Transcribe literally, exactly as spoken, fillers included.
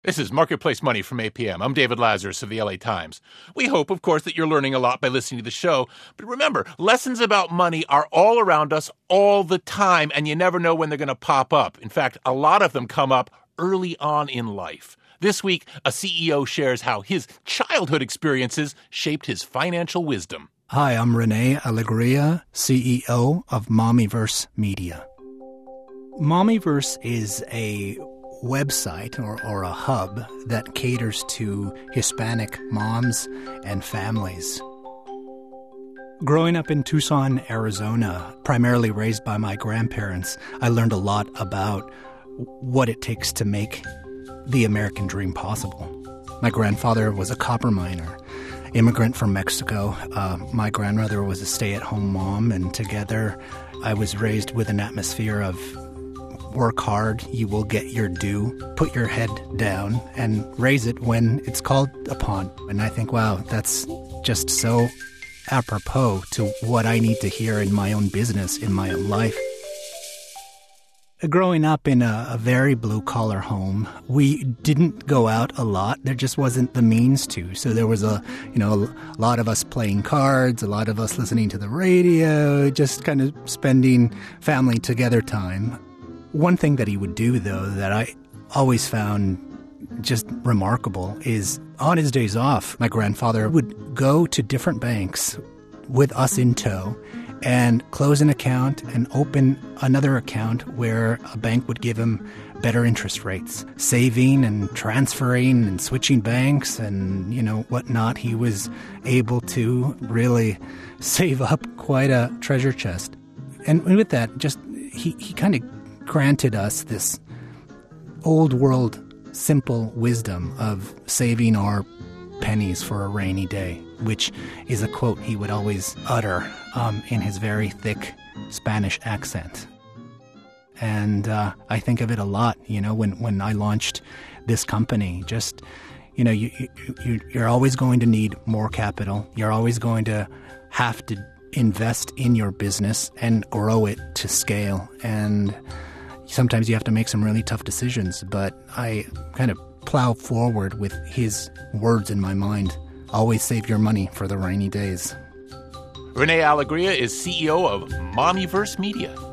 This is Marketplace Money from A P M. I'm David Lazarus of the L A Times. We hope, of course, that you're learning a lot by listening to the show. But remember, lessons about money are all around us all the time, and you never know when they're going to pop up. In fact, a lot of them come up early on in life. This week, a C E O shares how his childhood experiences shaped his financial wisdom. Hi, I'm Rene Alegria, C E O of Mommyverse Media. Mommyverse is a website or, or a hub that caters to Hispanic moms and families. Growing up in Tucson, Arizona, primarily raised by my grandparents, I learned a lot about what it takes to make the American dream possible. My grandfather was a copper miner, immigrant from Mexico. Uh, my grandmother was a stay-at-home mom, and together I was raised with an atmosphere of work hard, you will get your due, put your head down, and raise it when it's called upon. And I think, wow, that's just so apropos to what I need to hear in my own business, in my own life. Growing up in a, a very blue-collar home, we didn't go out a lot. There just wasn't the means to. So there was a, you know, a lot of us playing cards, a lot of us listening to the radio, just kind of spending family together time. One thing that he would do, though, that I always found just remarkable is on his days off, my grandfather would go to different banks with us in tow and close an account and open another account where a bank would give him better interest rates. Saving and transferring and switching banks and, you know, whatnot, he was able to really save up quite a treasure chest. And with that, just he, he kind of granted us this old world simple wisdom of saving our pennies for a rainy day, which is a quote he would always utter um, in his very thick Spanish accent. And uh, I think of it a lot, you know, when, when I launched this company. Just, you know, you, you, you're always going to need more capital. You're always going to have to invest in your business and grow it to scale. And sometimes you have to make some really tough decisions, but I kind of plow forward with his words in my mind. Always save your money for the rainy days. Rene Alegria is C E O of Mommyverse Media.